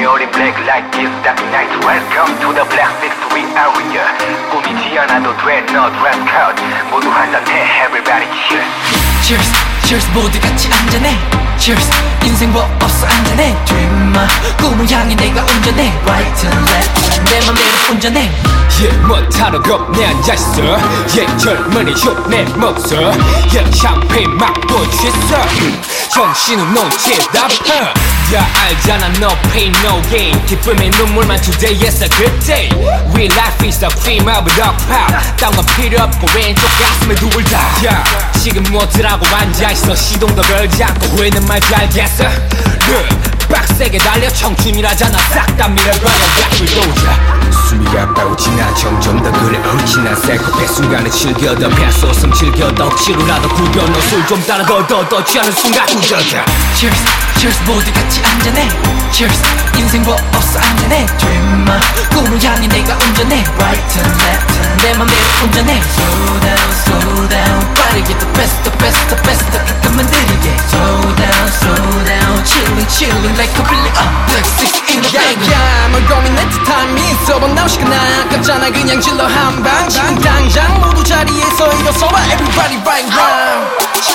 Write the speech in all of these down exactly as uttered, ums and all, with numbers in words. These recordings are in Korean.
어린 black like this dark night. Welcome to the black victory area. 꾸미지 않아도 돼 no dress code. 모두 한잔해 everybody cheers. Cheers, cheers 모두 같이 한잔해. Cheers 인생 뭐 없어 한잔해. Dreamer 꿈을 향해 내가 운전해. Right and left 내 맘대로 운전해. Yeah, 뭐 타러 겁내 앉아있어. Yeah, 젊은이 흉내 먹어. Yeah, 샴페인 막고 취했어. 정신은 놓지 답해. 야 알잖아 no pain no gain. 기쁨의 눈물만 today's a good day. Real life is a cream of a dog pop. 딴 건 필요 없고 왼쪽 가슴에 둘 다. Yeah, 지금 뭐들 하고 앉아있어. 시동도 걸지 않고 후회는 말지 알겠어. Look, 빡세게 달려 청춘이라잖아. 싹 다 밀어버려 약을 도자. 숨이 가빠고 지나 점점 더 그래 얼지나 새콤해 순간을 즐겨 더 뱃소슴 즐겨 더 억지로라도 구겨 너 술 좀 따라 더더더 취하는 순간 우저자. Cheers, cheers 모두 같이 한잔해. Cheers 인생 뭐 없어 한잔해. Dreamer 꿈을 향해 내가 운전해. Right and left 내 맘대로 운전해. Slow down, slow down 빠르게 the best, the best, the best 가끔만 느리게. Slow down, slow down Chilling, chilling like a billion up Black six in the bag. 야야 뭘 고민해 듯한 미소본 나올 시간 아깝잖아 그냥 질러 한방 지금 당장 모두 자리에서 일어서봐 Everybody right round.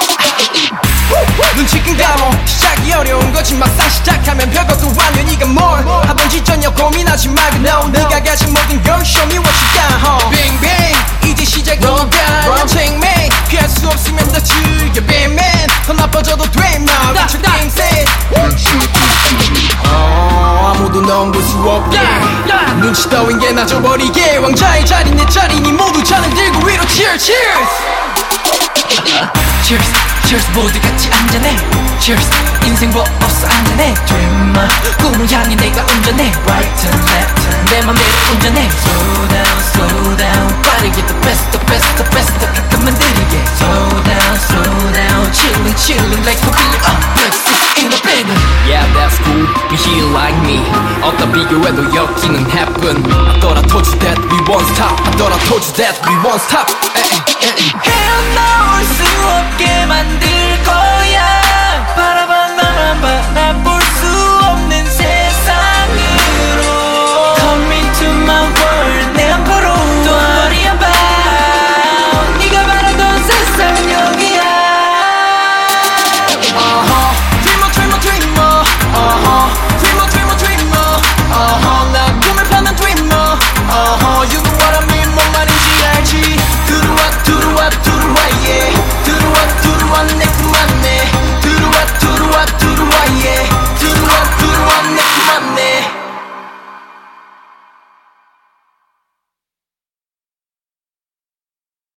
눈치 끈 감어 시작이 어려운 거지 막상 시작하면 별것도 아니야 네가 뭘 하든지 전혀 고민하지 말고 no 네가 가진 모든 걸 show me what you got home. Bang bang 이제 시작이야 Run check me 피할 수 없으면 더 즐겨 Bang man 더 나빠져도 돼 now Get your game set. 어, 아무도 넘볼 수 없게 눈치 따윈 게 나져버리게 왕자의 자리 내 자리니 모두 잔을 들고 위로 Cheers cheers. Cheers, cheers 모두 같이 한잔해. Cheers 인생 뭐 없어 한잔해. Dreamer 꿈을 향해 내가 운전해. Right and left 내 맘대로 운전해. Slow down, slow down 빠르게 the best, the best, the best 가끔만 느리게. Slow down, slow down Chilling, chilling like a billion up Black six in the bag. Yeah, that's cool. Be here like me. 어떤 비교해도 여기는 heaven. I thought I told you that we won't stop. I thought I told you that we won't stop. 헤어나올 수 없게 만들 거야.